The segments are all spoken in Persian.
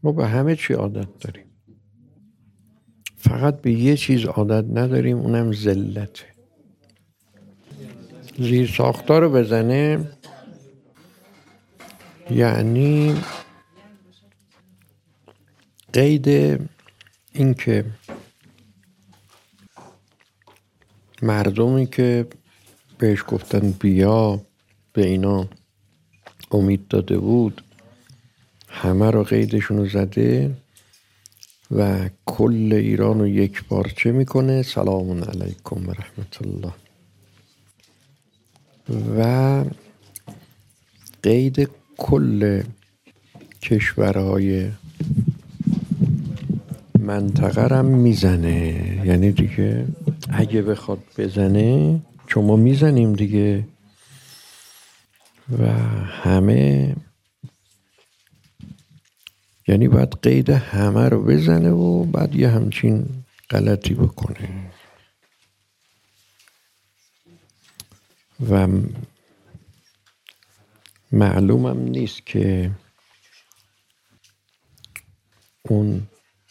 ما به همه چی عادت داریم، فقط به یه چیز عادت نداریم، اونم ذلته. زیر ساختار رو بزنه یعنی قید این که مردمی که بهش گفتن بیا به اینا امید داده بود همه رو قیدشون رو زده و کل ایران رو یک پارچه میکنه. سلام علیکم و رحمت الله. و قید کل کشورهای منطقه هم میزنه، یعنی دیگه اگه بخواد بزنه چون ما میزنیم دیگه، و همه یعنی باید قید همه رو بزنه و بعد یه همچین غلطی بکنه. و معلومم نیست که اون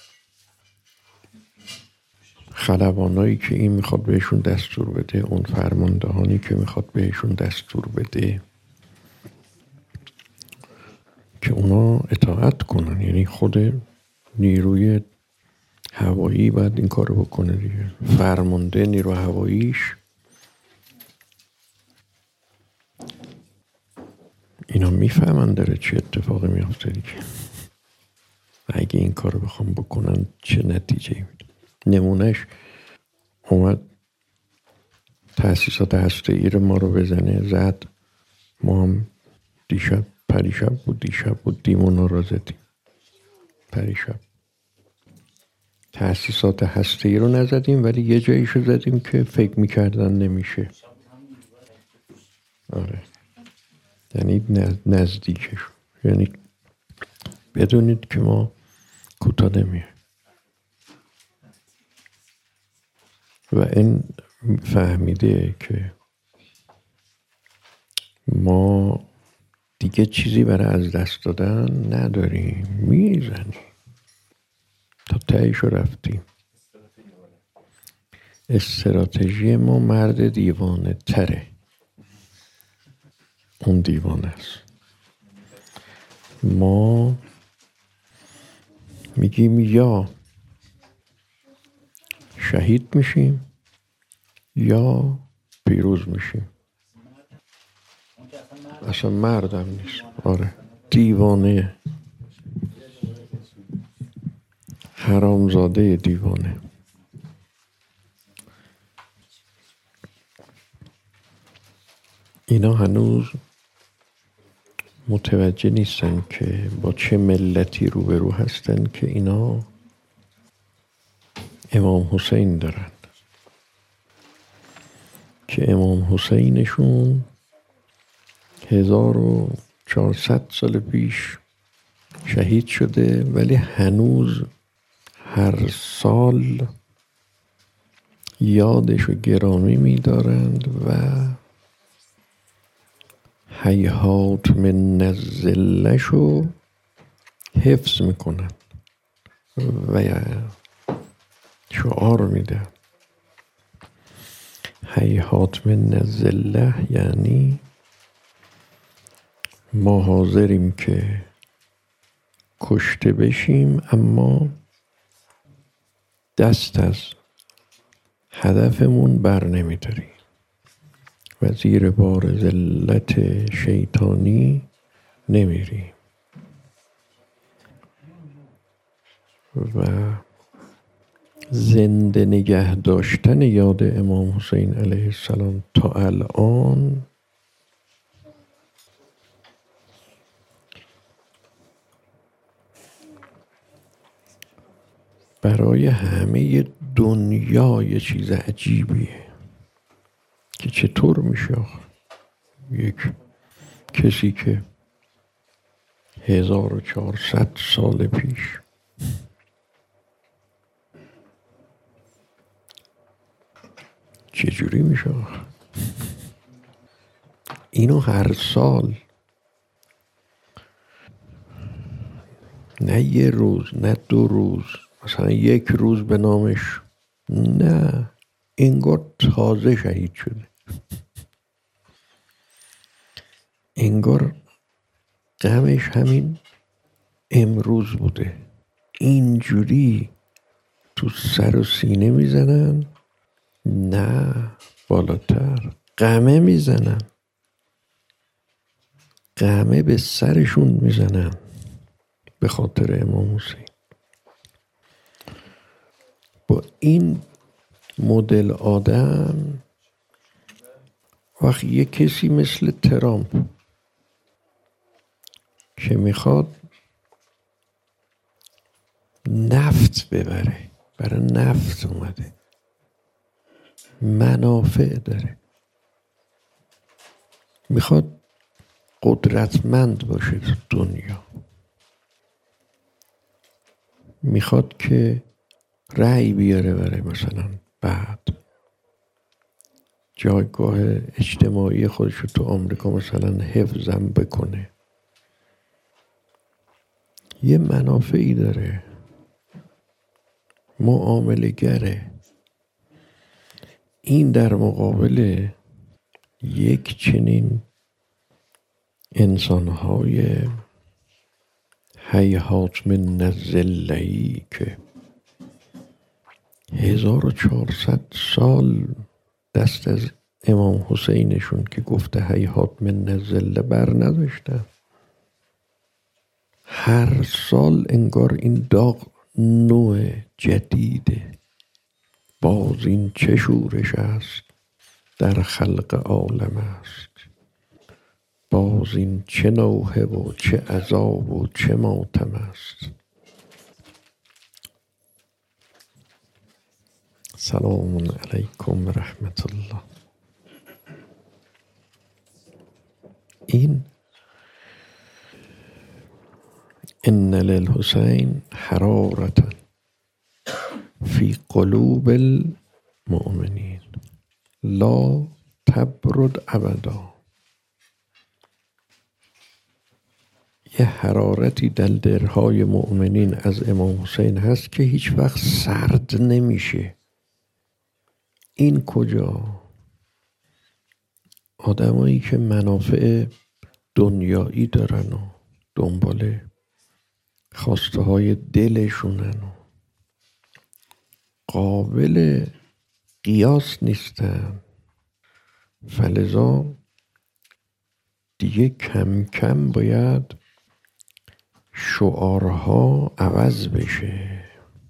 خلبانایی که این میخواد بهشون دستور بده، اون فرماندهانی که میخواد بهشون دستور بده که اونا اطاعت کنن، یعنی خود نیروی هوایی باید این کارو بکنه دیگه. فرمانده نیرو هواییش اینا میفهمن داره چه اتفاقی میافته دیگه. اگه این کارو بخوام بکنن چه نتیجه میده. نمونهش اومد تأسیسات هسته‌ای رو ما رو بزنه، زد. ما هم پریشب بود دیمونا رو زدیم. پریشب تأسیسات هسته‌ای رو نزدیم ولی یه جاییشو زدیم که فکر میکردن نمیشه. آره، یعنی نزدیکش، یعنی بدونید که ما کوتاه نمیه. و این فهمیده که ما دیگه چیزی برای از دست دادن نداریم، میزنیم تا تهیشو رفتیم. استراتژی ما مرد دیوانه تره، اون دیوانه است. ما میگیم یا شهید میشیم یا پیروز میشیم. اصلا مردم نیست. آره، دیوانه، حرامزاده دیوانه. اینا هنوز متوجه نیستن که با چه ملتی روبرو هستن که اینا امام حسین دارن، که امام حسینشون 1400 سال پیش شهید شده ولی هنوز هر سال یادشو گرامی می‌دارند و هیهات من الذله‌شو حفظ میکنن و شعار میده. هیهات من الذله یعنی ما حاضریم که کشته بشیم اما دست از هدفمون بر نمیداریم و زیر بار ذلت شیطانی نمیریم. و زنده نگه داشتن یاد امام حسین علیه السلام تا الان برای همه دنیا یه چیز عجیبیه که چطور میشه یک کسی که 1400 سال پیش چجوری میشه اینو هر سال نه یه روز، نه 2 روز، مثلا 1 روز به نامش، نه، انگار تازه شهید شده، انگار غمش همین امروز بوده. اینجوری تو سر و سینه میزنن، نه بالاتر، قمه میزنن، قمه به سرشون میزنن به خاطر امام حسین. با این مدل آدم وقتی یه کسی مثل ترامپ که میخواد نفت ببره، برای نفت اومده، منافع داره، میخواد قدرتمند باشه تو دنیا، میخواد که رأی بیاره برای مثلا بعد جایگاه اجتماعی خودش رو تو آمریکا مثلا حفظم بکنه، یه منافعی داره، معامله گره. این در مقابل یک چنین انسانهای هیهات من الظله‌ای که 1400 سال دست از امام حسینشون که گفته هیهات من الظله بر نداشتن. هر سال انگار این داغ نوع جدیده. باز این چه شورش است در خلق عالم است، باز این چه نوحه و چه عذاب و چه ماتم است. سلام علیکم رحمت الله. این ان للحسین حرارة فی قلوب المؤمنین لا تبرد ابدا. یه حرارتی در دلهای مؤمنین از امام حسین هست که هیچ وقت سرد نمیشه. این کجا؟ آدمایی که منافع دنیایی دارن و دنبال خواسته های دلشونن و قابل قیاس نیستن، فلذا دیگه کم کم باید شعارها عوض بشه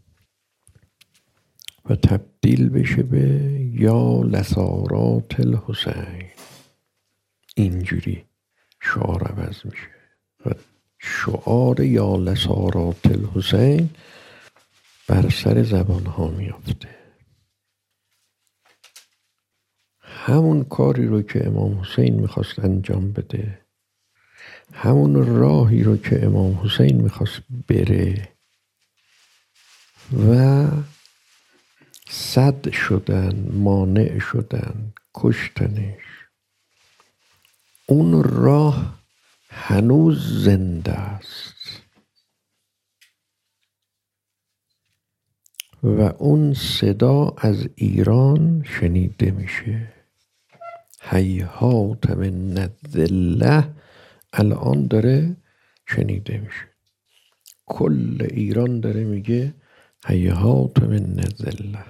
و تبدیل بشه به یا لسارات الحسین. اینجوری شعار عوض میشه و شعار یا لسارات الحسین بر سر زبان ها میافته. همون کاری رو که امام حسین میخواست انجام بده، همون راهی رو که امام حسین میخواست بره و صد شدن، مانع شدن، کشتنش، اون راه هنوز زنده است و اون صدا از ایران شنیده میشه. هیهات من الظله الان داره شنیده میشه. کل ایران داره میگه هیهات من الظله.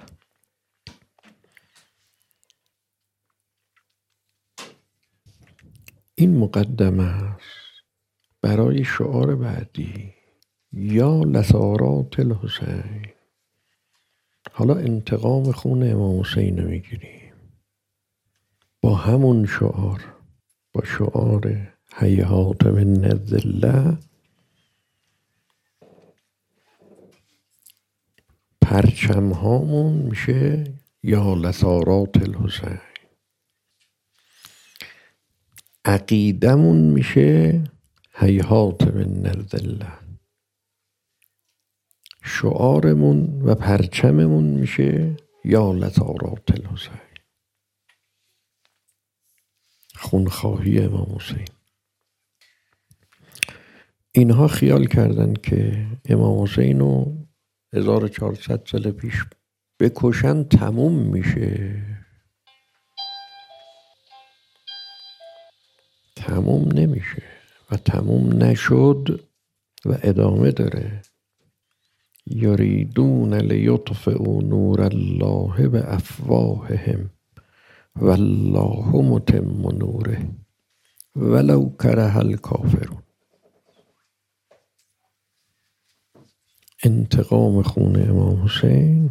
این مقدمه است برای شعار بعدی یا لسارات الحسین. حالا انتقام خون امام حسین رو میگیریم با همون شعار، با شعار هیهات من الظله. پرچم هامون میشه یا لسارات الحسین، عقیدمون میشه هیهات من الظله، شعارمون و پرچممون میشه یا لسارات الحسین، خونخواهی امام حسین. اینها خیال کردن که امام حسین رو 1400 سال پیش بکشن تموم میشه. تموم نمیشه و تموم نشد و ادامه داره. یریدون لیطفئوا نور الله بافواههم والله متم نوره ولو کره الکافرون. انتقام خون امام حسین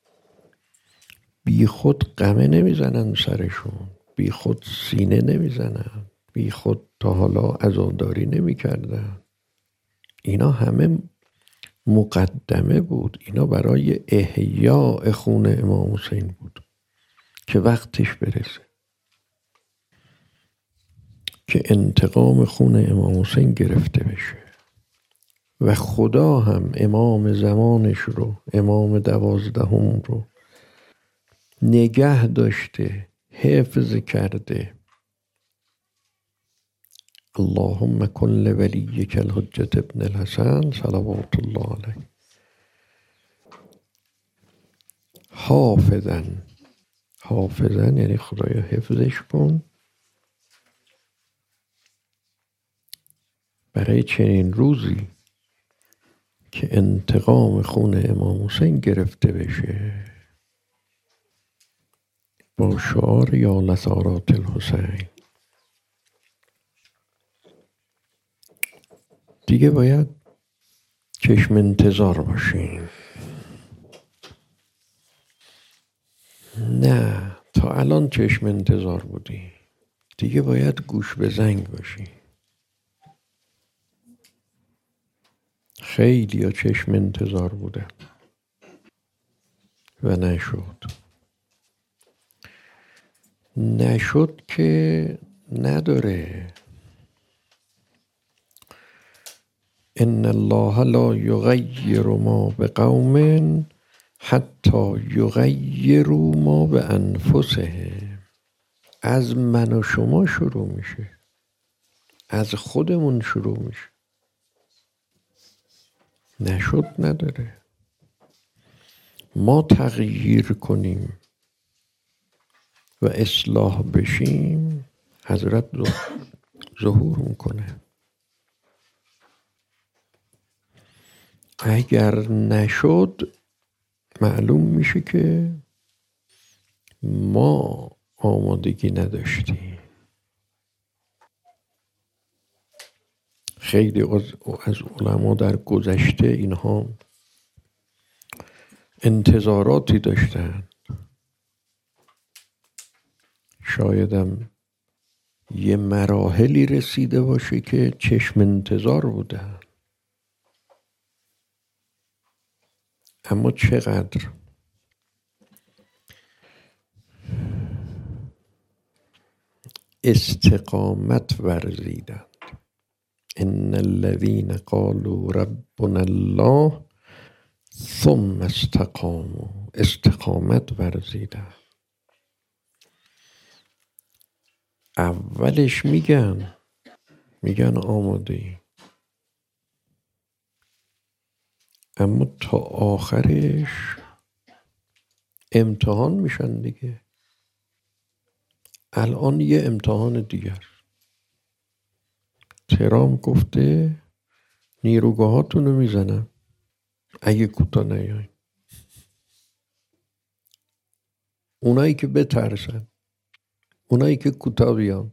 بی خود قمه نمیزنن سرشون، بی خود سینه نمیزنن، بی خود تا حالا عزاداری نمیکردن. اینا همه مقدمه بود، اینا برای احیاء خون امام حسین بود که وقتش برسه، که انتقام خون امام حسین گرفته بشه و خدا هم امام زمانش رو، امام 12 رو نگه داشته، حفظ کرده. اللهم کن لولیک الحجة ابن الحسن صلوات الله علیه حافظن. حافظن یعنی خدایا حفظش کن برای چنین روزی که انتقام خون امام حسین گرفته بشه با شعار یا لثارات الحسین. دیگه باید چشم انتظار باشیم. نه، تا الان چشم انتظار بودی، دیگه باید گوش به زنگ باشی. خیلی ها چشم انتظار بوده و نشد که نداره. ان الله لا یغیر ما بقوم حتی یغیروا ما بانفسهم. از من و شما شروع میشه، از خودمون شروع میشه. نشد نداره. ما تغییر کنیم و اصلاح بشیم، حضرت ظهور میکنه. اگر نشد معلوم میشه که ما آمادگی نداشتیم. خیلی از علما در گذشته اینها انتظاراتی داشتن، شایدم یه مراحلی رسیده باشه که چشم انتظار بودن، اما چقدر استقامت ورزیدند. ان الذين قالوا ربنا الله ثم استقاموا. استقامت ورزیدند. اولش میگن آماده ای، اما تا آخرش امتحان میشن دیگه. الان یه امتحان دیگر. ترامپ گفته نیروگاهاتون رو میزنم اگه کوتاه نیاین. اونایی که بترسن، اونایی که کوتاه بیان،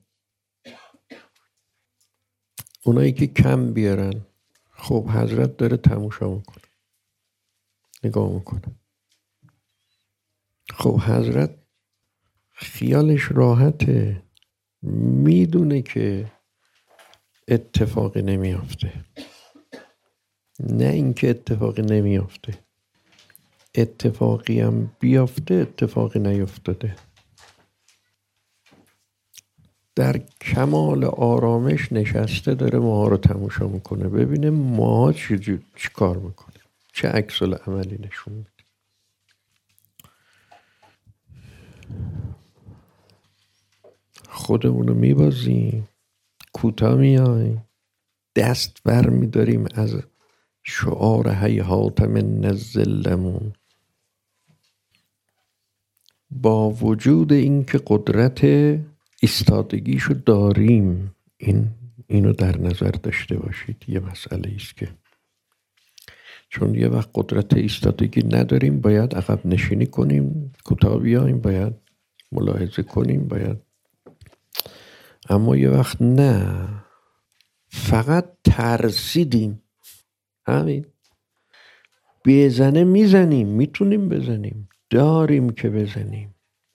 اونایی که کم بیارن، خب حضرت داره تماشا میکنه، نگاه میکنه. خب حضرت خیالش راحته، میدونه که اتفاقی نمیافته. نه اینکه اتفاقی نمیافته، اتفاقی هم بیافته اتفاقی نیفتاده. در کمال آرامش نشسته داره ماها رو تماشا میکنه، ببینه ماها چی کار میکنه، چه عکس العملی نشون میده. خودمونو میبازیم، کوتاه میایم، دست بر می‌داریم از شعار هیهات من الظلمون. با وجود اینکه قدرت ایستادگیشو داریم، اینو در نظر داشته باشید. یه مسئله است که چون یه وقت قدرت ایستادگی نداریم، باید عقب نشینی کنیم، کوتاه بیاییم، باید ملاحظه کنیم، اما یه وقت نه، فقط ترسیدیم. همین بزنه میزنیم، میتونیم بزنیم، داریم که بزنیم.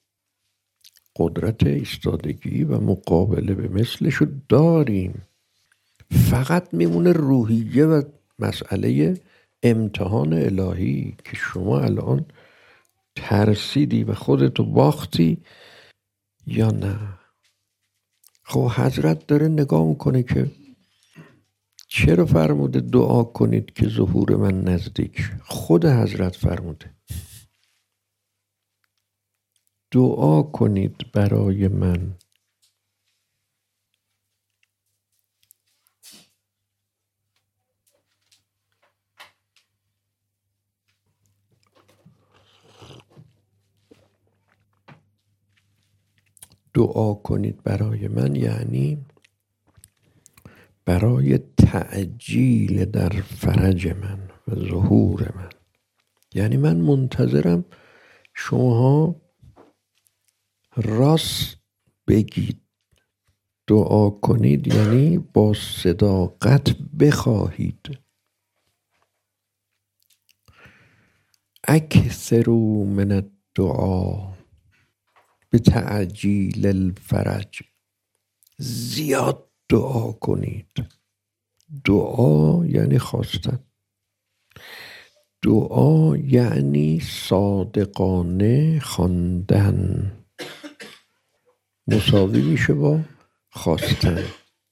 قدرت ایستادگی و مقابله به مثلشو داریم، فقط میمونه روحیه و مسئله امتحان الهی که شما الان ترسیدی و خودتو باختی یا نه. خب حضرت داره نگاه میکنه که چرا فرموده دعا کنید که ظهور من نزدیک. خود حضرت فرموده دعا کنید برای من. دعا کنید برای من یعنی برای تعجیل در فرج من و ظهور من. یعنی من منتظرم شما راست بگید. دعا کنید یعنی با صداقت بخواهید. اکثروا من الدعا به تعجیل الفرج. زیاد دعا کنید. دعا یعنی خواستن. دعا یعنی صادقانه خواندن. مساوی میشه با خواستن.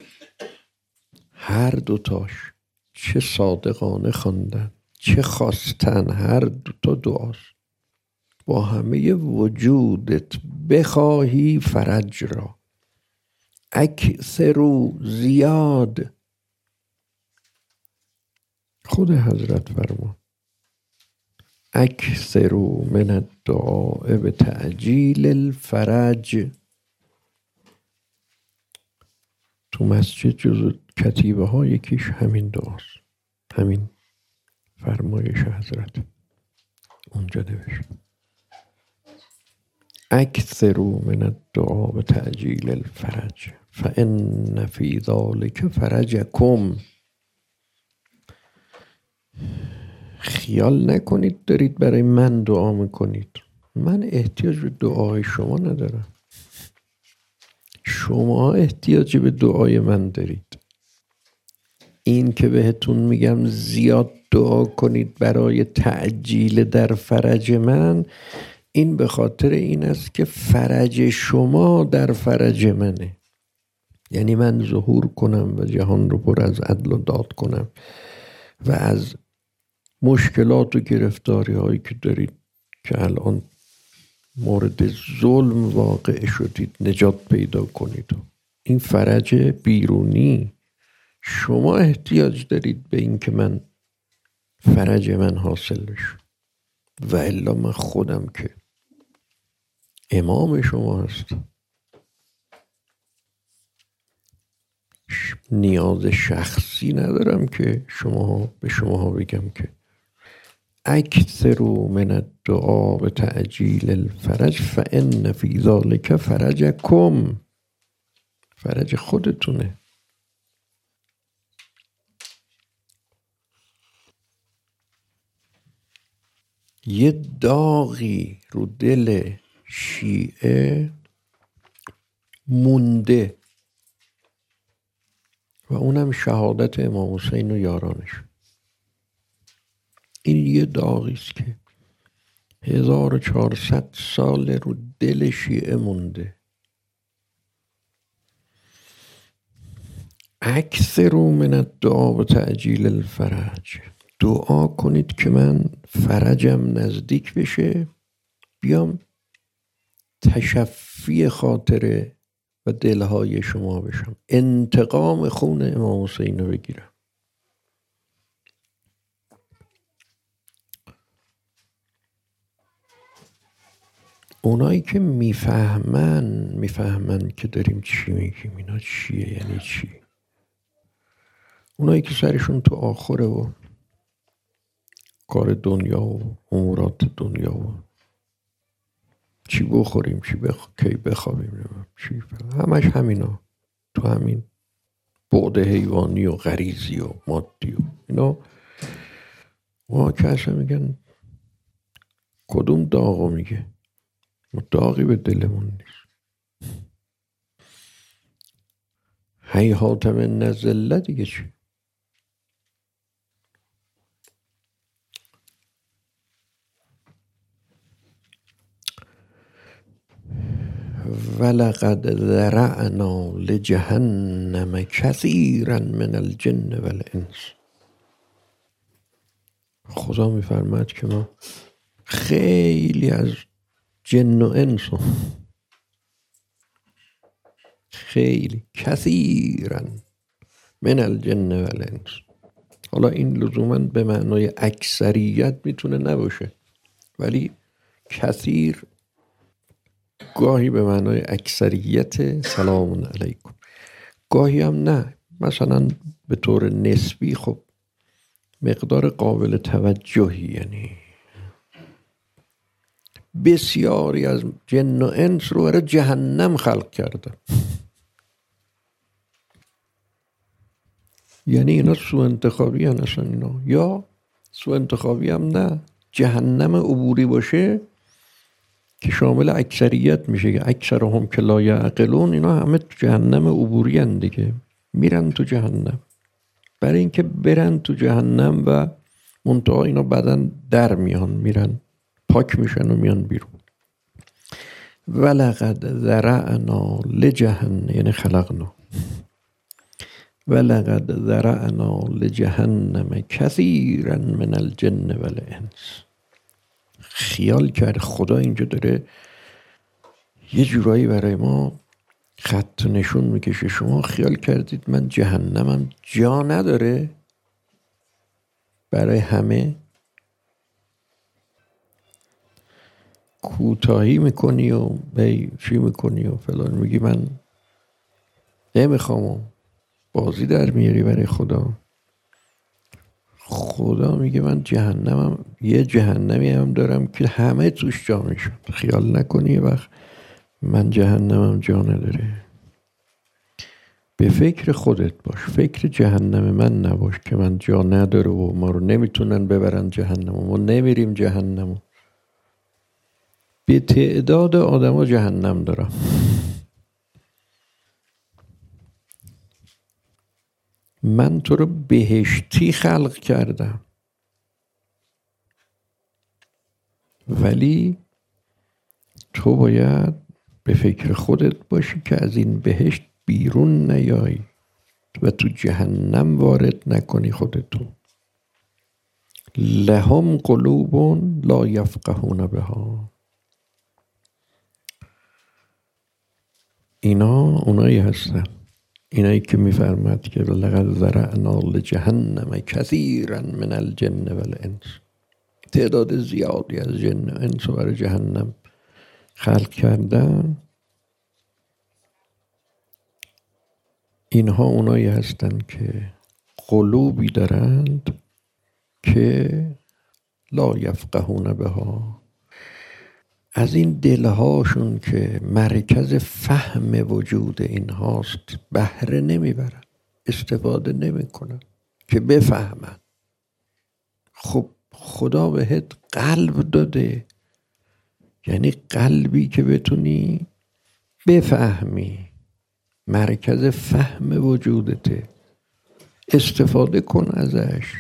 هر دوتاش، چه صادقانه خواندن چه خواستن، هر دوتا دعاست. با همه وجودت بخواهی فرج را. اکثروا زیاد. خود حضرت فرمود اکثروا من الدعاء به تعجیل الفرج. تو مسجد جزو کتیبه ها یکیش همین دعاست، همین فرمایش حضرت اونجا نوشت اکثروا من الدعاء به تعجیل الفرج فان فی ذلک فرجکم. خیال نکنید دارید برای من دعا میکنید. من احتیاج به دعای شما ندارم، شما احتیاج به دعای من دارید. این که بهتون میگم زیاد دعا کنید برای تعجیل در فرج من، این به خاطر این است که فرج شما در فرج منه. یعنی من ظهور کنم و جهان رو پر از عدل و داد کنم و از مشکلات و گرفتاری هایی که دارید که الان مورد ظلم واقع شدید نجات پیدا کنید. این فرج بیرونی. شما احتیاج دارید به این که من فرج من حاصل بشه، و الا من خودم که امام شما هستم، نیاز شخصی ندارم که به شما بگم که اکثروا من الدعاء به تعجیل الفرج فان فی ذلک فرجکم. فرج خودتونه. یه داغی رو دل شیعه مونده و اونم شهادت امام حسین و یارانش. این یه داغی است که 1400 سال رو دل شیعه مونده. اکثروا من الدعاء به تعجیل الفرج. دعا کنید که من فرجم نزدیک بشه، بیام تشفی خاطره و دلهای شما بشم، انتقام خون امام حسین رو بگیرم. اونایی که میفهمن که داریم چی میگیم، اینا چیه، یعنی چی. اونایی که سرشون تو آخره و کار دنیا و امورات دنیا و چی بخوریم کی بخوابیم چی همش همینا، تو همین بعد حیوانی و غریزی و مادی و اینا. ما که اصلا میگن کدوم داغو میگه، ما داغی به دلمون نیست. هیهات من الذله دیگه چی؟ ولقد ذرعنا لجهنم کثیرا من الجن والانس. خدا میفرماد که ما خیلی از جن و انس، خیلی کثیرا من الجن والانس. حالا این لزوما به معنای اکثریت میتونه نباشه، ولی کثیر گاهی به معنای اکثریت سلام علیکم، گاهی هم نه، مثلا به طور نسبی خب مقدار قابل توجهی. یعنی بسیاری از جن و انس رو برای جهنم خلق کرده. یعنی اینا سوء انتخابی هن اصلا اینا، یا سوء انتخابی هم نه، جهنم عبوری باشه که شامل اکثریت میشه، که اکثرهم که لا یعقلون، اینا همه تو جهنم عبوری هن دیگه، میرن تو جهنم. برای اینکه برن تو جهنم و منتها اینا بعدن در میان، میرن پاک میشن و میان بیرون. ولقد ذرعنا لجهنم، یعنی خلقنا، ولقد ذرعنا لجهنم کثیرا من الجن والانس. خیال کرد خدا اینجا داره یه جورایی برای ما خط نشون میکشه. شما خیال کردید من جهنمم جا نداره برای همه؟ کوتاهی میکنی و چی میکنی و فلان، میگی من نمیخوام، بازی در میاری برای خدا. خدا میگه من جهنمم، یه جهنمی هم دارم که همه توش جا میشن. خیال نکنی وقت من جهنمم جا نداره. به فکر خودت باش، فکر جهنم من نباش که من جا نداره و ما رو نمیتونن ببرن جهنم و ما نمیریم جهنم. به تعداد آدما جهنم دارم. من تو رو بهشتی خلق کردم، ولی تو باید به فکر خودت باشی که از این بهشت بیرون نیایی و تو جهنم وارد نکنی خودتو. لهم قلوب لا یفقهون بها. اینا اونایی هستن، اینایی که میفرماد که لقد ذرعنا لجهنم کثیرا من الجن والانس. تعداد زیادی از جن و انس رو برای جهنم خلق کردن. اینها اونایی هستن که قلوبی دارند که لا یفقهون بها، از این دلهاشون که مرکز فهم وجود اینهاست بهره نمیبرن، استفاده نمیکنن که بفهمن. خب خدا بهت قلب داده، یعنی قلبی که بتونی بفهمی، مرکز فهم وجودته، استفاده کن ازش.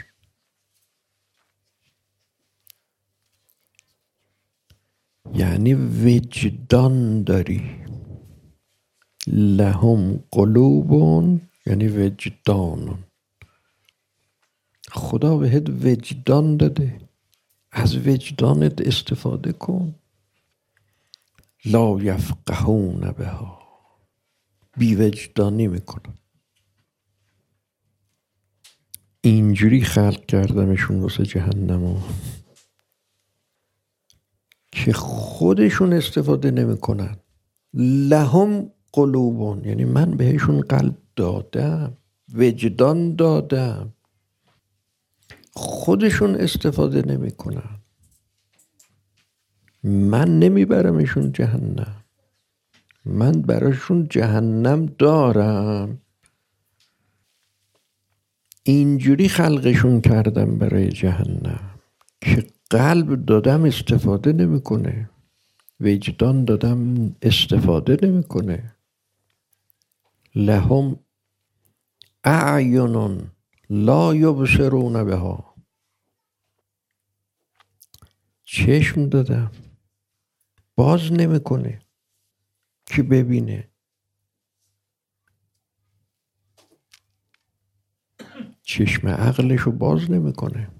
یعنی وجدان داری. لهم قلوب یعنی وجدان. خدا بهت وجدان داده، از وجدانت استفاده کن. لا یفقهون بها، بی وجدانی میکنن. اینجوری خلق کردمشون واسه جهنم که که خودشون استفاده نمیکنن. لهم قلوبون، یعنی من بهشون قلب دادم، وجدان دادم، خودشون استفاده نمیکنن. من نمیبرمشون جهنم، من براشون جهنم دارم. اینجوری خلقشون کردم برای جهنم که قلب دادم استفاده نمیکنه، وجدان دادم استفاده نمیکنه. لهم اعین لا یبصرون بها، چشم دادم باز نمیکنه که ببینه. چشم عقلشو باز نمیکنه.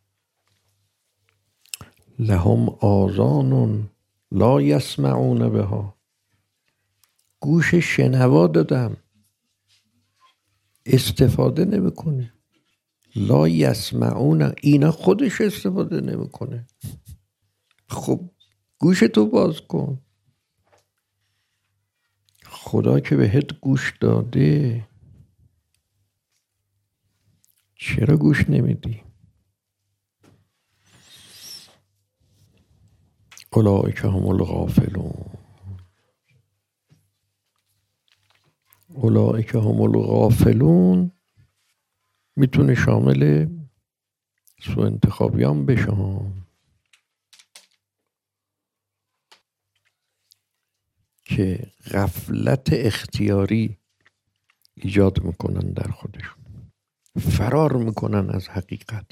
لهم آذان لا یسمعون بها، گوش شنوا دادم استفاده نمیکنه. لا یسمعون، اینا خودش استفاده نمیکنه. خب گوش تو باز کن. خدا که بهت گوش داده چرا گوش نمیدی؟ اولئک هم الغافلون، اولئک هم الغافلون میتونه شامل سوء انتخابیان بشه که غفلت اختیاری ایجاد میکنن در خودشون، فرار میکنن از حقیقت،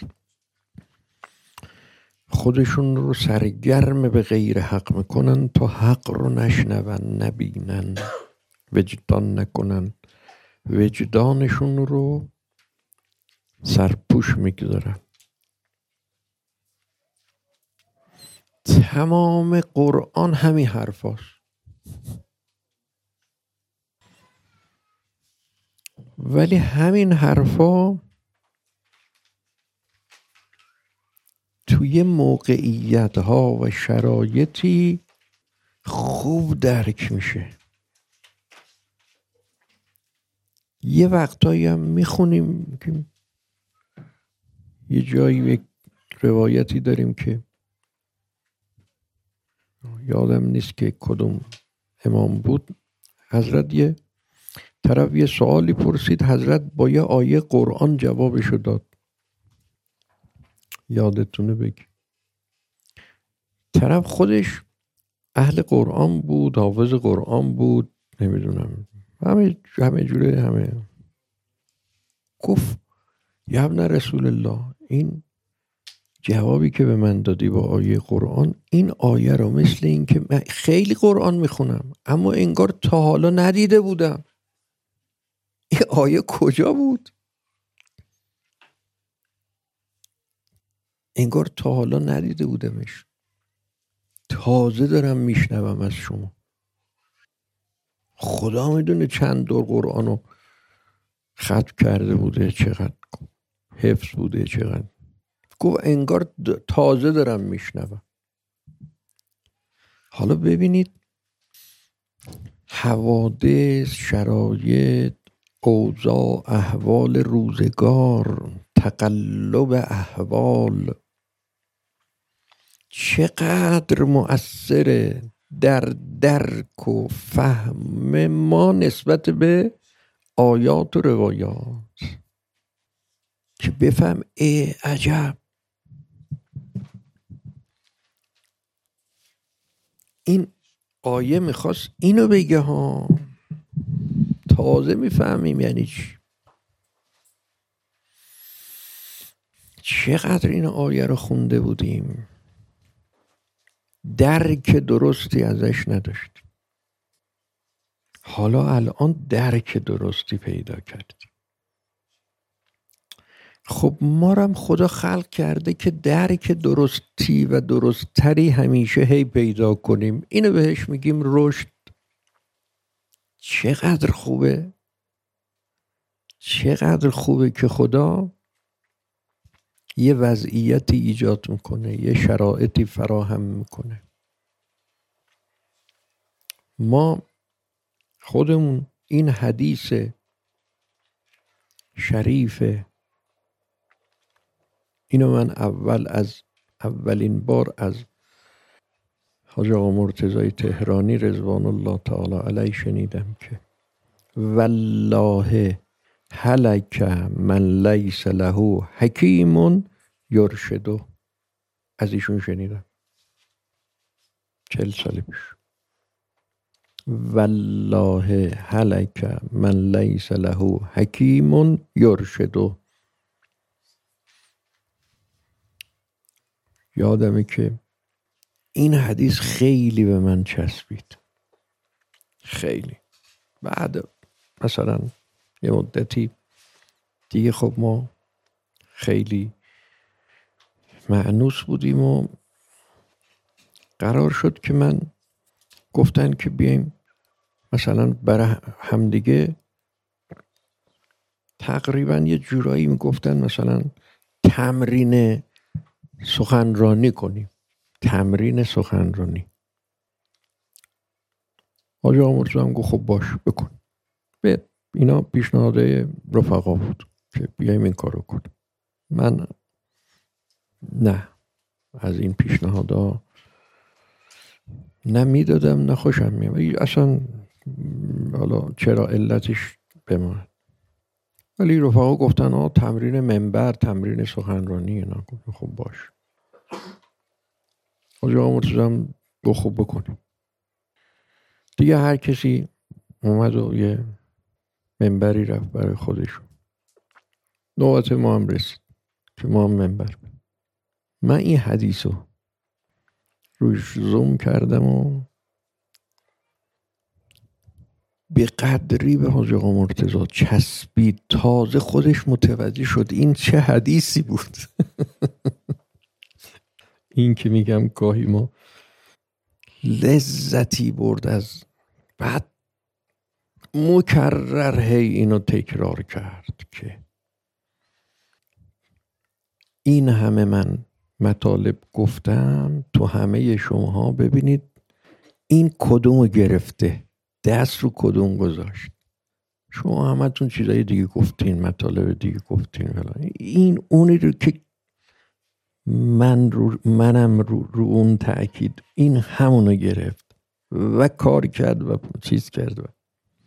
خودشون رو سرگرم به غیر حق میکنن تا حق رو نشنون، نبینن، وجدان نکنن، وجدانشون رو سرپوش میگذارن. تمام قرآن همین حرف هست. ولی همین حرفا توی موقعیت ها و شرایطی خوب درک میشه. یه وقتایی هم میخونیم که یه جایی یک روایتی داریم که یادم نیست که کدوم امام بود، حضرت یه طرف یه سوالی پرسید، حضرت با یه آیه قرآن جوابشو داد. یادتونه بگی؟ طرف خودش اهل قرآن بود، حافظ قرآن بود، نمیدونم همه جوره همه. گفت یا ابن رسول الله، این جوابی که به من دادی با آیه قرآن، این آیه رو مثل این که من خیلی قرآن میخونم اما انگار تا حالا ندیده بودم. این آیه کجا بود؟ انگار تا حالا ندیده بودمش، تازه دارم میشنوم از شما. خدا میدونه چند دور قرآن رو ختم کرده بوده، چقدر حفظ بوده، چقدر. گفت انگار تازه دارم میشنوم. حالا ببینید حوادث، شرایط، اوضاع، احوال روزگار، تقلب احوال چقدر مؤثره در درک و فهم ما نسبت به آیات و روایات، که بفهم عجب این آیه میخواست اینو بگه ها. تازه میفهمیم یعنی چی. چقدر این آیه رو خونده بودیم درک درستی ازش نداشتیم، حالا الان درک درستی پیدا کردیم. خب ما رو هم خدا خلق کرده که درک درستی و درستتری همیشه هی پیدا کنیم. اینو بهش میگیم رشد. چقدر خوبه، چقدر خوبه که خدا یه وضعیتی ایجاد میکنه، یه شرایطی فراهم میکنه ما خودمون این حدیث شریف، اینو من اولین بار از حاج آقا مرتضی تهرانی رضوان الله تعالی علیه شنیدم که والله هلک من لیس له حکیم یرشده. از ایشون شنیدم 40 سال پیش. والله هلک من لیس له حکیم یرشده. یادمه که این حدیث خیلی به من چسبید، خیلی. بعد مثلا یه مدتی دیگه خب ما خیلی مأنوس بودیم و قرار شد که من گفتن که بیایم مثلا برای همدیگه تقریبا یه جورایی میگفتن مثلا تمرین سخنرانی کنیم. تمرین سخنرانی. حاج آقا مرتضی هم گفت خب باش بکن. به اینا پیشنهاد رفقا بود که بیایم این کارو کنیم. من نه از این پیشنهادا نه میدادم نه خوشم میاد اصلا. حالا چرا علتش بماند، ولی رفقا گفتن تمرین منبر، تمرین سخنرانی. اینا گفتم خب باش. حاج آقا مرتضی هم گفت خب بکنیم. دیگه هر کسی اومد و یه منبری رفت برای خودشون. نوبت ما هم رسید که ما هم منبر بریم. من این حدیثو روش زوم کردم و به قدری به حاج آقا مرتضی چسبید، تازه خودش متوجه شد این چه حدیثی بود. این که میگم گاهی ما لذتی برد از بعد مکرر هی اینو تکرار کرد که این همه من مطالب گفتم، تو همه شماها ببینید این کدومو گرفته، دست رو کدوم گذاشت. شما همتون چیزای دیگه گفتین، مطالب دیگه گفتین، این اونی رو که منم رو اون تأکید، این همونو گرفت و کار کرد و چیز کرد.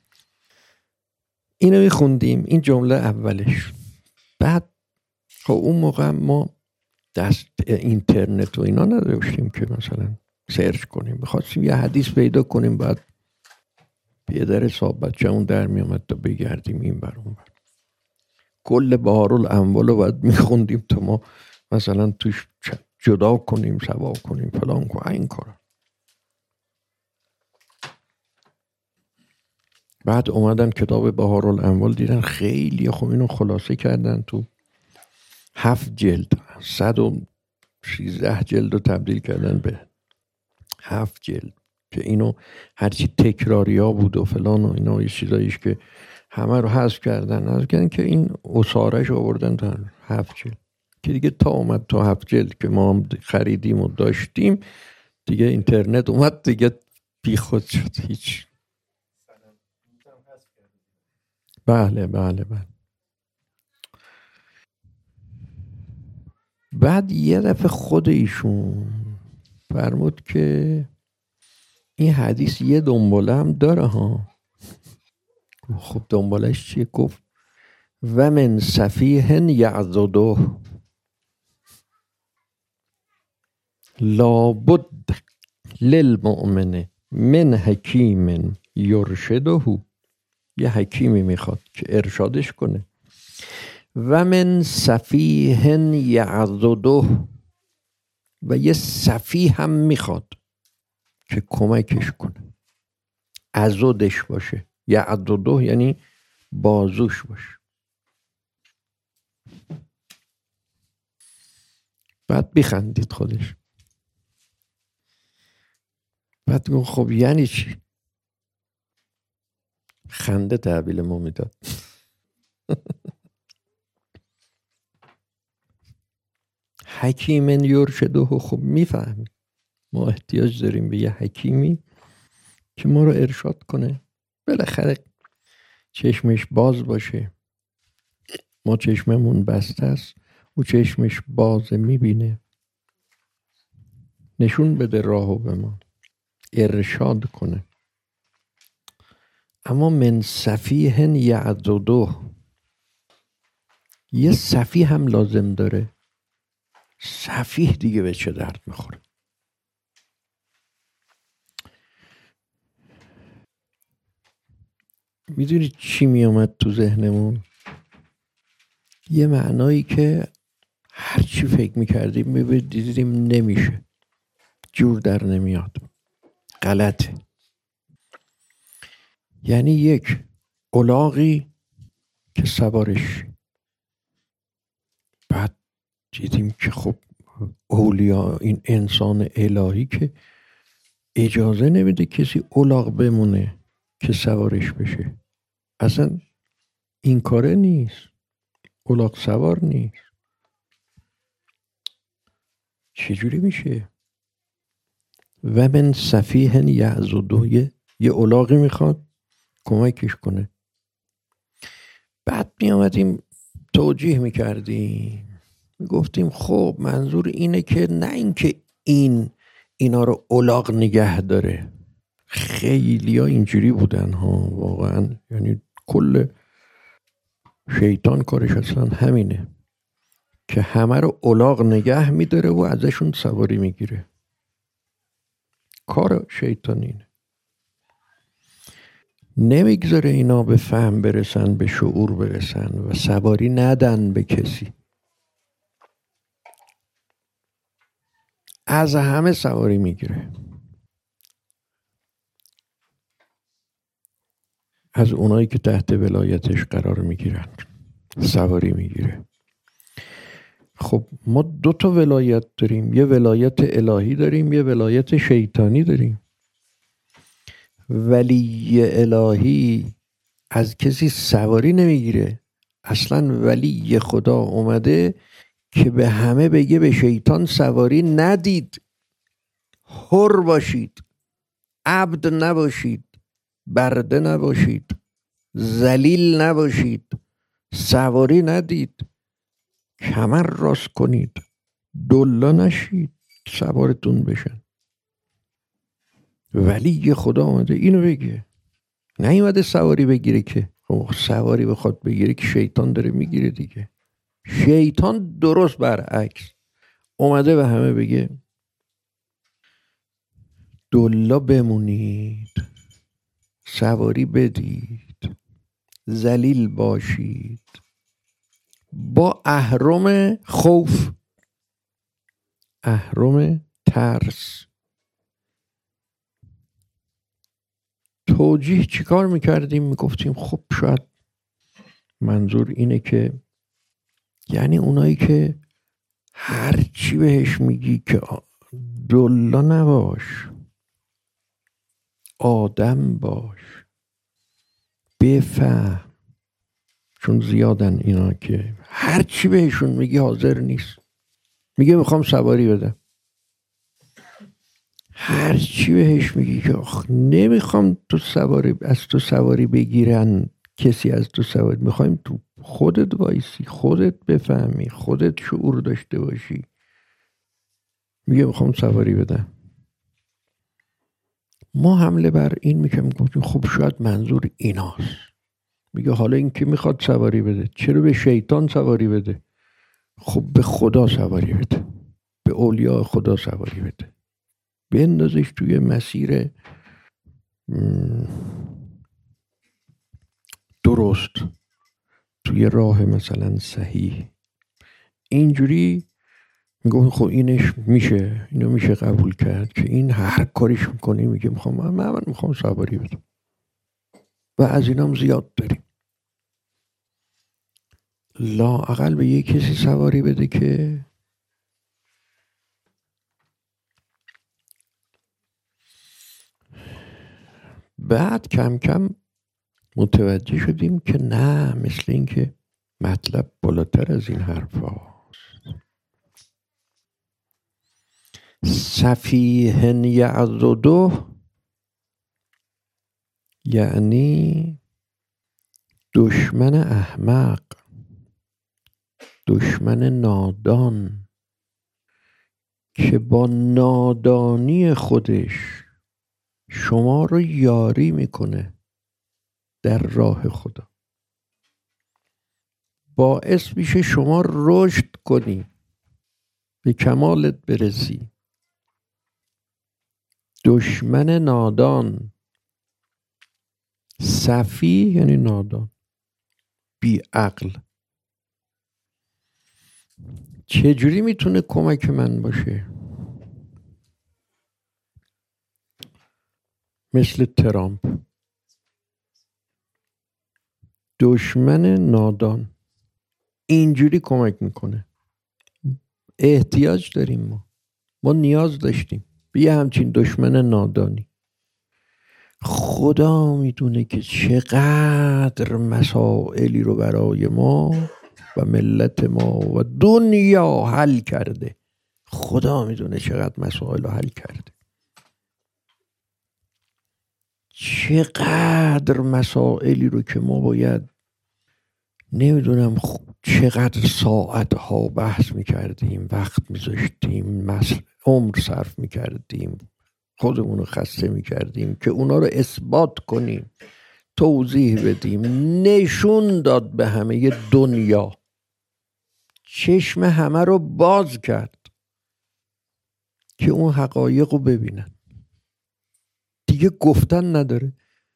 اینو میخوندیم، این جمله اولش. بعد خب اون موقع ما دست اینترنت و اینا نداشتیم که مثلا سرچ کنیم. بخواستیم یه حدیث پیدا کنیم، بعد یه در صاحب بچه اون در میامد تا بگردیم این بر اون بر. کل بهارالاموال رو باید میخوندیم تا ما مثلا توش جدا کنیم، ثواب کنیم، فلان کنیم، این کارا. بعد اومدن کتاب بهارالاموال دیدن خیلی خب اینو خلاصه کردن تو 7 جلد، 113 جلد رو تبدیل کردن به 7 جلد که اینو هرچی تکراری ها بود و فلان و اینا یه چیزاییش که همه رو حذف کردن که این اصارش آوردن تا 7 جلد که دیگه تا اومد تا 7 جلد که ما خریدیم و داشتیم دیگه. اینترنت اومد دیگه بی خود شد. هیچ. بله. بعد یه دفعه خود ایشون فرمود که این حدیث یه دنباله هم داره ها. خب دنبالش چیه؟ گفت و من سفیه یعضده لابد للمؤمن من حکیم یرشده. یه حکیمی میخواد که ارشادش کنه. و من سفیه یعضده، و یه سفیه هم میخواد که کمکش کنه، عضدش باشه. یعضده یعنی بازوش باشه. بعد بخندید خودش. بعد گفت خب یعنی چی؟ خنده تحویل ما میداد. حکیمن یرشده. خب میفهمی ما احتیاج داریم به یه حکیمی که ما رو ارشاد کنه. بالاخره چشمش باز باشه، ما چشممون بسته است، او چشمش بازه، میبینه، نشون بده راهو به ما، ارشاد کنه. اما من سفیه یعضده، یه سفیه هم لازم داره. سفیه دیگه به چه درد میخوره؟ میدونی چی میومد تو ذهنمون؟ یه معنایی که هرچی فکر میکردیم دیدیم نمیشه، جور در نمیاد، غلطه. یعنی یک الاغی که سوارش، بعد دیدیم که خب اولیا، این انسان الهی که اجازه نمیده کسی الاغ بمونه که سوارش بشه، اصلا این کاره نیست، الاغ سوار نیست. چجوری میشه؟ و من سفیه یعضده، یه الاغی میخواد کمکش کنه. بعد میامدیم توجیه میکردیم، میگفتیم خب منظور اینه که نه اینکه اینا رو الاغ نگه داره. خیلی ها اینجوری بودن ها واقعا، یعنی کل شیطان کارش اصلا همینه که همه رو الاغ نگه میداره و ازشون سواری میگیره. کار شیطان اینه، نمیگذاره اینا به فهم برسن، به شعور برسن و سواری ندن به کسی. از همه سواری میگیره، از اونایی که تحت ولایتش قرار میگیرن سواری میگیره. خب ما 2 تا ولایت داریم، یه ولایت الهی داریم، یه ولایت شیطانی داریم. ولی الهی از کسی سواری نمیگیره، اصلا ولی خدا اومده که به همه بگه به شیطان سواری ندید، حر باشید، عبد نباشید، برده نباشید، ذلیل نباشید، سواری ندید، کمر راست کنید، دلا نشید سوارتون بشن. ولی خدا آمده اینو بگه، نیومده سواری بگیره که. خب سواری بخواد بگیره که شیطان داره میگیره دیگه. شیطان درست برعکس اومده به همه بگه دلا بمونید، سواری بدید، ذلیل باشید، با اهرم خوف، اهرم ترس. توجیه چیکار میکردیم؟ میگفتیم خب شاید منظور اینه که یعنی اونایی که هر چی بهش میگی که دلا نباش، آدم باش، بفهم. چون زیادن اینا که هر چی بهشون میگی حاضر نیست، میگه میخوام سواری بدم. هر چی بهش میگی که نمیخوام تو سواری، از تو سواری بگیرن، کسی از تو سواری، میخوایم تو خودت وایسی، خودت بفهمی، خودت شعور داشته باشی. میگه میخوام سواری بدم. ما حمله بر این میگفتیم خب شاید منظور ایناست. میگه حالا این که میخواد سواری بده، چرا به شیطان سواری بده؟ خب به خدا سواری بده، به اولیاء خدا سواری بده، بندازش توی مسیر درست، توی راه مثلا صحیح. اینجوری میگم خب اینش میشه، اینو میشه قبول کرد که این هر کاریش میکنی میگه من میخوام سواری بدم. و از اینام زیاد داریم. لااقل به یه کسی سواری بده که بعد کم کم متوجه شدیم که نه، مثل این که مطلب بالاتر از این حرف هاست. سفیه یعضده یعنی دشمن احمق، دشمن نادان که با نادانی خودش شما رو یاری میکنه در راه خدا، باعث میشه شما رشد کنی، به کمالت برسی. دشمن نادان، سفیه یعنی نادان، بی عقل. چجوری میتونه کمک من باشه؟ مثل ترامپ، دشمن نادان اینجوری کمک میکنه. احتیاج داریم، ما نیاز داشتیم به یه همچین دشمن نادانی. خدا میدونه که چقدر مسائلی رو برای ما و ملت ما و دنیا حل کرده. خدا میدونه چقدر مسائل رو حل کرده، چقدر مسائلی رو که ما باید نمیدونم چقدر ساعت ها بحث میکردیم، وقت میذاشتیم، عمر صرف میکردیم، خودمون رو خسته میکردیم که اونا رو اثبات کنیم، توضیح بدیم، نشون داد به همه دنیا، چشم همه رو باز کرد که اون حقایق رو ببینن. دیگه گفتن نداره.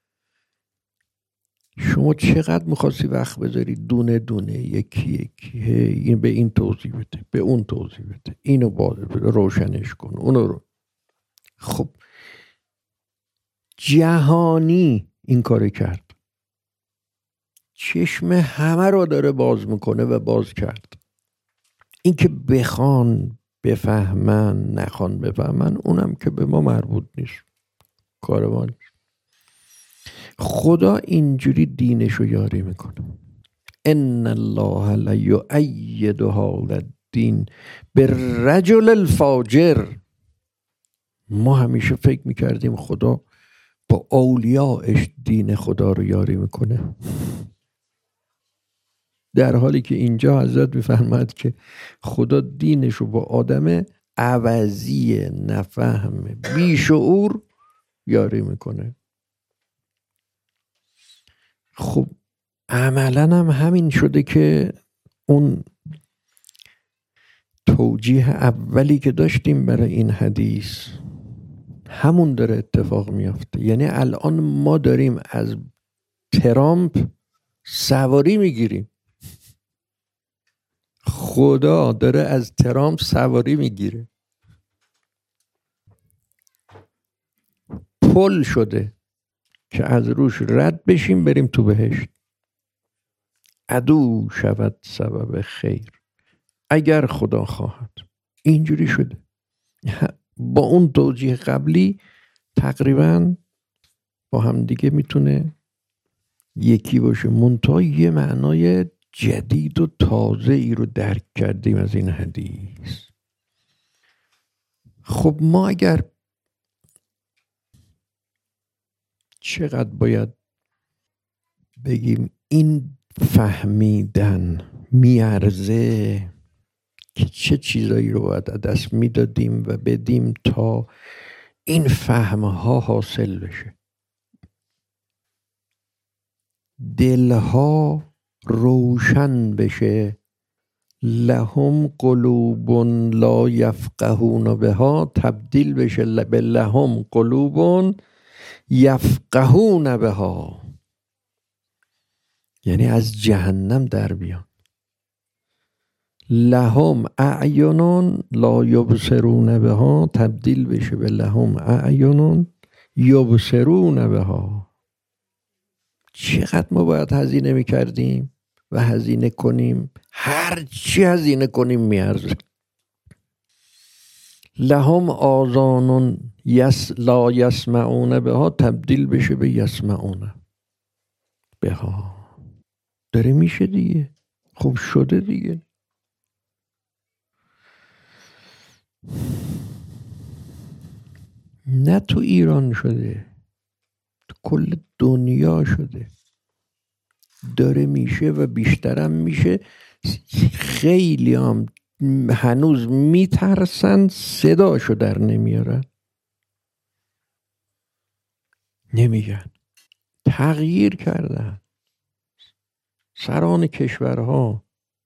شما چقدر میخواستی وقت بذاری دونه دونه، یکی یکی، این به این توضیح بده، به اون توضیح بده، اینو روشنش کن، اونو رو. خب جهانی این کار کرد، چشم همه رو داره باز میکنه و باز کرد. این که بخوان بفهمن نخوان بفهمن اونم که به ما مربوط نیست، کار ما نیست. خدا اینجوری دینش رو یاری میکنه. ان الله لا یؤید هذا الدین بالرجل الفاجر. ما همیشه فکر میکردیم خدا با اولیاءش دین خدا رو یاری میکنه، در حالی که اینجا حضرت میفرماد که خدا دینش رو با آدم عوضی نفهم بیشعور یاری میکنه. خب عملا هم همین شده که اون توجیه اولی که داشتیم برای این حدیث همون داره اتفاق میافته. یعنی الان ما داریم از ترامپ سواری میگیریم، خدا داره از ترامپ سواری میگیره، پل شده که از روش رد بشیم بریم تو بهشت. عدو شود سبب خیر اگر خدا خواهد. اینجوری شده. با اون توجیه قبلی تقریبا با هم دیگه میتونه یکی باشه، منتها یه معنای جدید و تازه ای رو درک کردیم از این حدیث. خب ما اگر چقدر باید بگیم این فهمیدن میارزه که چه چیزایی رو باید دست میدادیم و بدیم تا این فهمها حاصل بشه، دلها روشن بشه. لهم قلوب لا یفقهون بها تبدیل بشه به لهم قلوب یفقهون بها، یعنی از جهنم در بیان. لهم اعین لا یبصرون بها تبدیل بشه به لهم اعین یبصرون بها. چقدر ما باید هزینه میکردیم و هزینه کنیم، هر چی هزینه کنیم میارزه. لهم آذان لا یسمعون بها تبدیل بشه به یسمعون بها. داره میشه دیگه، خوب شده دیگه. نه تو ایران شده، تو کل دنیا شده، داره میشه و بیشترم میشه. خیلی هم هنوز میترسن صداشو در نمیارن، نمیگن. تغییر کردن سران کشورها،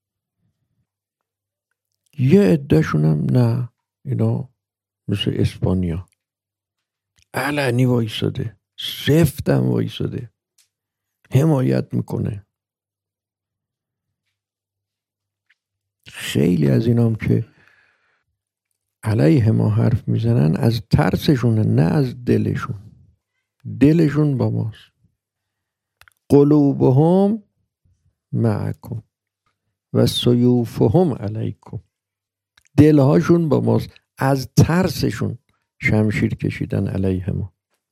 یه عده‌شون هم نه، اینا مثل اسپانیا علنی وایساده، سفتم وایساده، حمایت میکنه. خیلی از اینام که علیه ما حرف میزنن از ترسشونه، نه از دلشون. دلشون با ماست. قلوبهم معکم و سیوفهم علیکم. دلهاشون با ماست، از ترسشون شمشیر کشیدن علیه ما.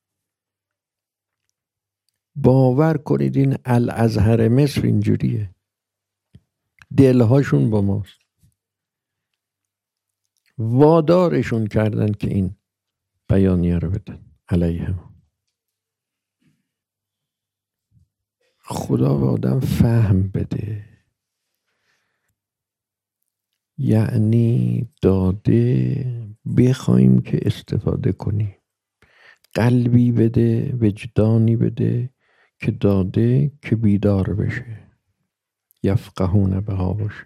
باور کنید این الازهر مصر اینجوریه، دلهاشون با ماست. وادارشون کردن که این بیانیه رو بدن علیه ما. خدا به آدم فهم بده، یعنی داده بخوایم که استفاده کنیم. قلبی بده، وجدانی بده که داده که بیدار بشه، یفقهون بها باشه.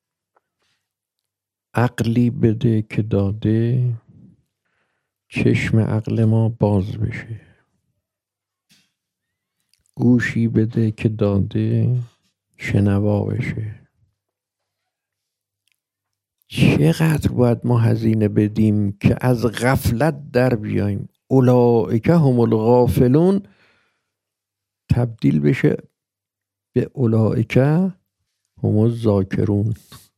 عقلی بده که داده چشم عقل ما باز بشه. گوشی بده که داده شنوا بشه. چقدر باید ما هزینه بدیم که از غفلت در بیایم، اولئک هم الغافلون تبدیل بشه به اولئک هم الذاکرون.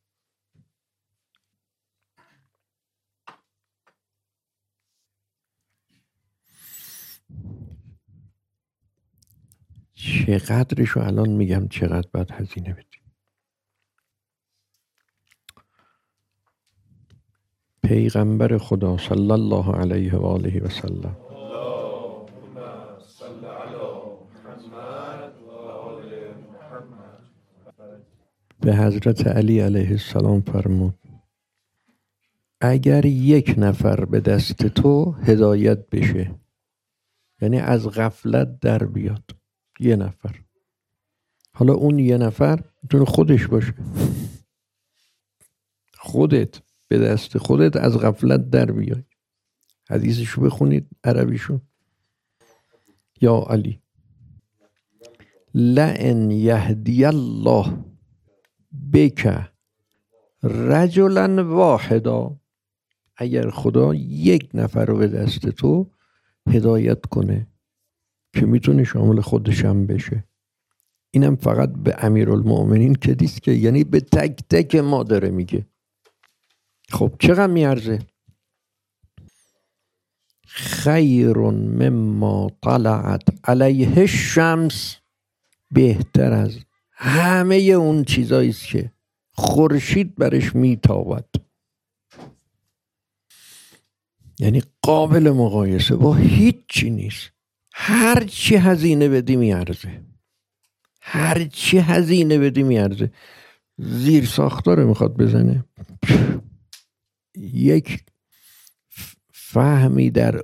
چقدرشو الان میگم، چقدر باید هزینه بدیم. پیغمبر خدا صلی الله علیه و آله و سلم به حضرت علی علیه السلام فرمود اگر یک نفر به دست تو هدایت بشه، یعنی از غفلت در بیاد، یه نفر، حالا اون یه نفر میتونه خودش باشه، خودت به دست خودت از غفلت در بیای. حدیثشو بخونید عربیشو. یا علی لئن یهدی الله بک رجلا واحدا، اگر خدا یک نفر رو به دست تو هدایت کنه که میتونه شامل خودشم بشه، اینم فقط به امیرالمؤمنین که نیست که، یعنی به تک تک ما داره میگه. خب چقدر میارزه؟ خیر مما طلعت علیه الشمس، بهتر از همه اون چیزایی است که خورشید برش میتابد. یعنی قابل مقایسه با هیچ چی نیست. هر چی هزینه بدی میارزه، هر چی هزینه بدی میارزه. زیر ساختاره میخواد بزنه، یک فهمی در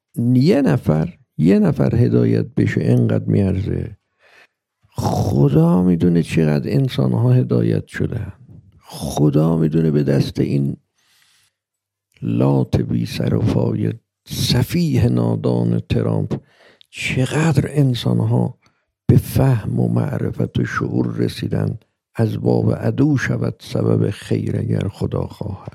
یه نفر هدایت بشه انقدر میارزه. خدا میدونه چقدر انسان ها هدایت شده، خدا میدونه به دست این لات بی سر و پای سفیه نادان ترامپ چقدر انسان ها به فهم و معرفت و شعور رسیدن. از باب عدو شود سبب خیر اگر خدا خواهد.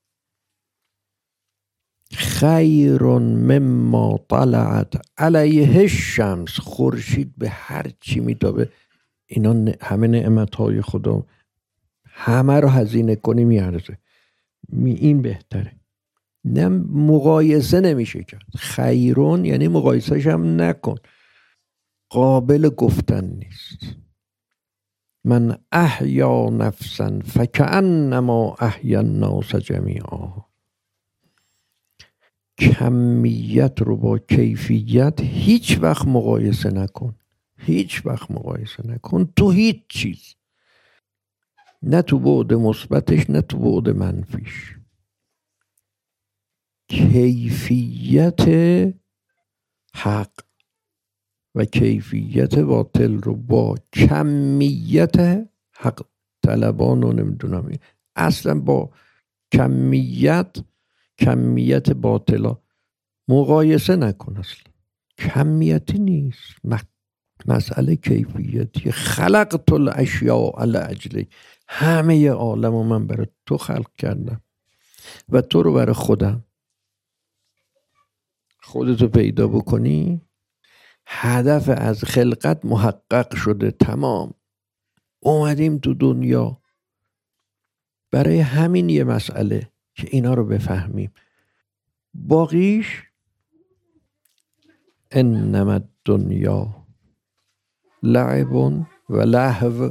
خیر مما طلعت علیه الشمس، خورشید به هر چی میتابه. اینا همه نعمتهای خدا، همه رو هزینه کنی میارزه. این بهتره، نه مقایسه نمیشه کرد. خیرون یعنی مقایسهش هم نکن، قابل گفتن نیست. من احیا نفسا فکأنما احیا الناس جمیعا. کمیت رو با کیفیت هیچ وقت مقایسه نکن. هیچ وقت مقایسه نکن تو هیچ چیز، نه تو بعد مثبتش نه تو بعد منفیش. کیفیت حق و کیفیت باطل رو با کمیت حق طلبان رو نمیدونم، اصلا با کمیت باطلا مقایسه نکن. اصلا کمیتی نیست، مسئله کیفیتی. خلقت الاشیاء لاجلی، همه عالم رو من برای تو خلق کردم و تو رو برای خودم. خودتو پیدا بکنی، هدف از خلقت محقق شده، تمام. اومدیم تو دنیا برای همین یه مسئله که اینا رو بفهمیم. باقیش انما الدنیا لعب و لهو،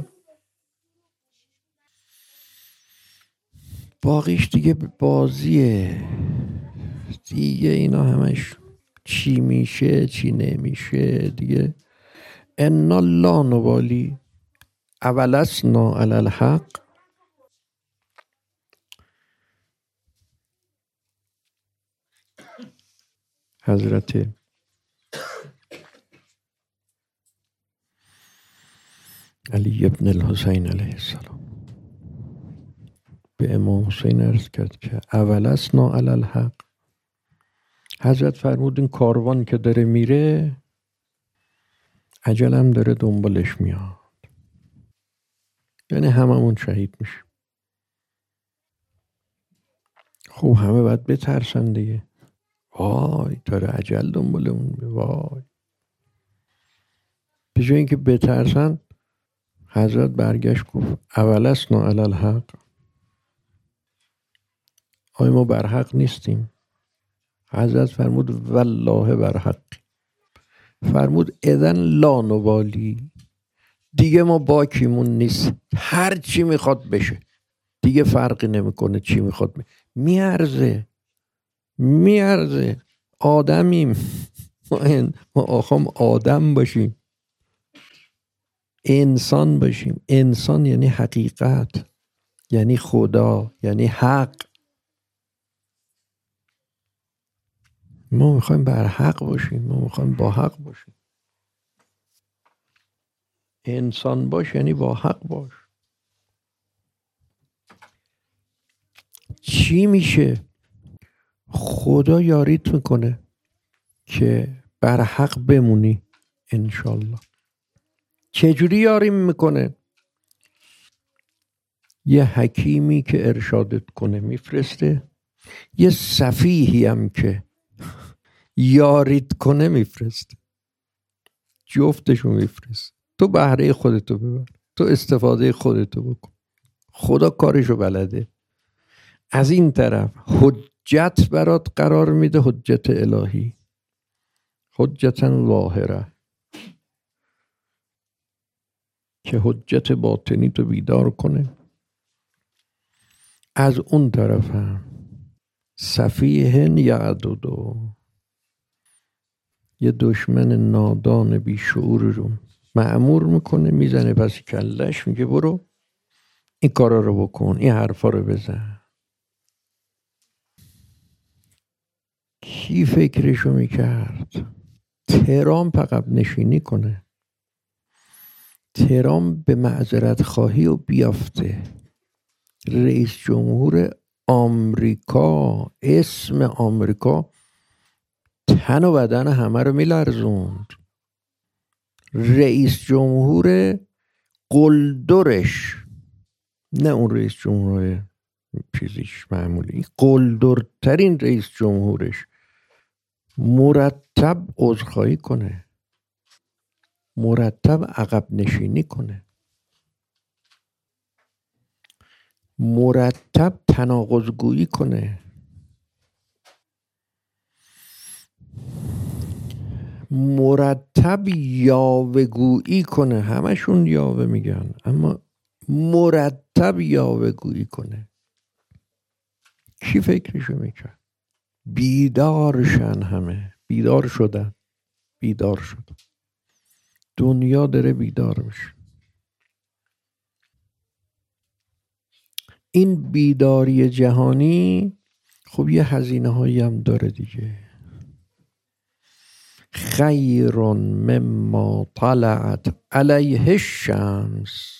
باقیش دیگه بازیه دیگه. اینا همش چی میشه چی نمیشه دیگه. انا لا نبالی اولسنا علی الحق. حضرت علی ابن الحسین علیه السلام به امام حسین عرض کرد که اولسنا علی الحق. حضرت فرمود این کاروان که داره میره عجلم داره دنبالش میاد، یعنی هممون شهید میشه. خب همه باید بترسن دیگه. وای داره عجل دنبالمون، وای. به جای اینکه بترسن حضرت برگشت گفت اولسنا علی الحق. آیا ما بر حق نیستیم؟ حضرت فرمود والله بر حق. فرمود اذن لا نبالی، دیگه ما باکیمون نیست، هر چی میخواد بشه دیگه فرقی نمیکنه چی میخواد میارزه. آدمیم ما آخام آدم باشیم، انسان باشیم. انسان یعنی حقیقت، یعنی خدا، یعنی حق. ما میخوایم بر حق باشیم، ما میخوایم با حق باشیم. انسان باش یعنی با حق باش. چی میشه؟ خدا یاریت میکنه که بر حق بمونی انشالله. چجوری یاری میکنه؟ یه حکیمی که ارشادت کنه میفرسته، یه سفیهی هم که یاریت کنه میفرسته. جفتشو میفرسته. تو بهره خودتو ببر، تو استفاده خودتو بکن. خدا کارشو بلده. از این طرف حجت برات قرار میده، حجت الهی، حجتا ظاهره، که حجت باطنی تو بیدار کنه. از اون طرف هم سفیه یعددو، یه دشمن نادان بیشعور رو مأمور میکنه، میزنه پس کلش، میگه برو این کارا رو بکن، این حرفا رو بزن. کی فکرشو میکرد ترامپ عقب نشینی کنه؟ ترامپ به معذرت خواهی و بیافته. رئیس جمهور آمریکا، اسم آمریکا تن و بدن همه رو میلرزوند. رئیس جمهور قلدرش، نه اون رئیس جمهور چیزیش معمولی، قلدرترین رئیس جمهورش مرتب عذرخواهی کنه، مرتب عقب نشینی کنه، مرتب تناقض‌گویی کنه، مرتب یاوه‌گویی کنه. همشون یاوه میگن اما مرتب یاوه‌گویی کنه. کی فکرشو میکرد؟ بیدارشن، همه بیدار شدن، بیدار شد، دنیا داره بیدار میشه. این بیداری جهانی خب یه هزینه هایی هم داره دیگه. خیر مما طلعت علیه الشمس،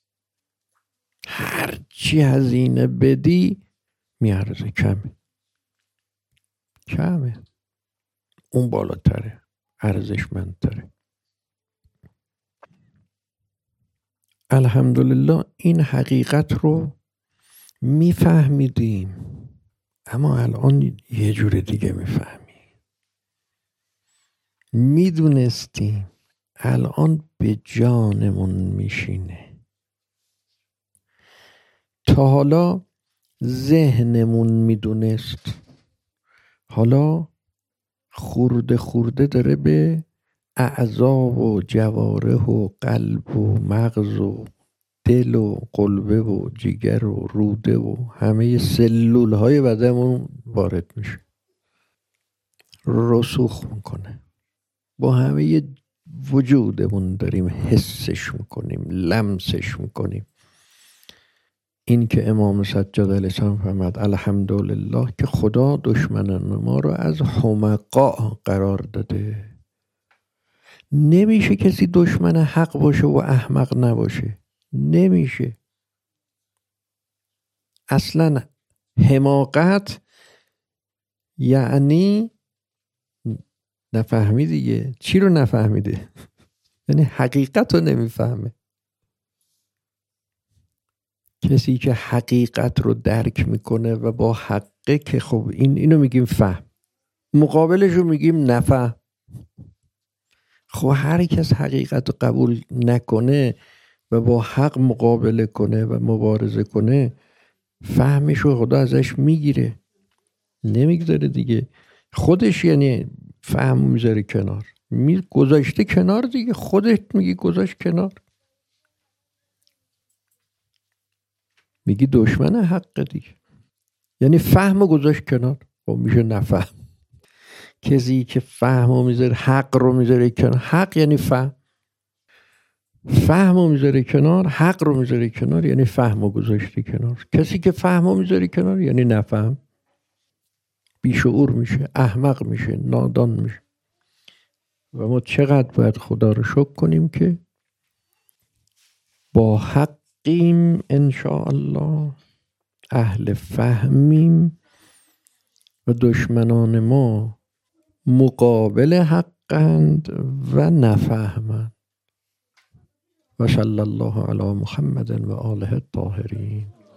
هرچی هزینه بدی میارزه، کمه، اون بالاتره، ارزشمندتره. الحمدلله این حقیقت رو میفهمیدیم، اما الان یه جور دیگه میفهمیم. میدونستیم، الان به جانمون میشینه. تا حالا ذهنمون میدونست، حالا خورده خورده داره به اعضا و جوارح و قلب و مغز و دل و قلبه و جگر و روده و همه سلول های بدنمون وارد میشه، رسوخ میکنه. با همه وجودمون داریم حسش میکنیم، لمسش میکنیم. این که امام سجاد علیه السلام فرمود الحمدلله که خدا دشمنان ما رو از حمقا قرار داده. نمیشه کسی دشمن حق باشه و احمق نباشه، نمیشه. اصلا حماقت یعنی نفهمی دیگه. چی رو نفهمیده؟ یعنی حقیقت رو نمیفهمه. کسی که حقیقت رو درک میکنه و با حقه که خب اینو میگیم فهم، مقابلش رو میگیم نفهم. خب هر کس حقیقت رو قبول نکنه و با حق مقابله کنه و مبارزه کنه، فهمش رو خدا ازش میگیره، نمیگذاره دیگه. خودش یعنی فهم میذاره کنار، گذاشته کنار دیگه، خودت میگی گذاشت کنار، میگی دشمن حق دیگه، یعنی فهم گذاشت کنار. خب میشه نفهم. کسی که فهم رو میذاره، حق رو میذاره کنار، حق یعنی فهم رو میذاره کنار، حق رو میذاره کنار، یعنی فهم رو گذاشته کنار. کسی که فهم رو میذاره کنار یعنی نفهم، بیشعور میشه، احمق میشه، نادان میشه. و ما چقدر باید خدا رو شکر کنیم که با حقیم، انشاءالله اهل فهمیم و دشمنان ما مقابل حقند و نفهمند. و صلی الله علی محمد و آله الطاهرین.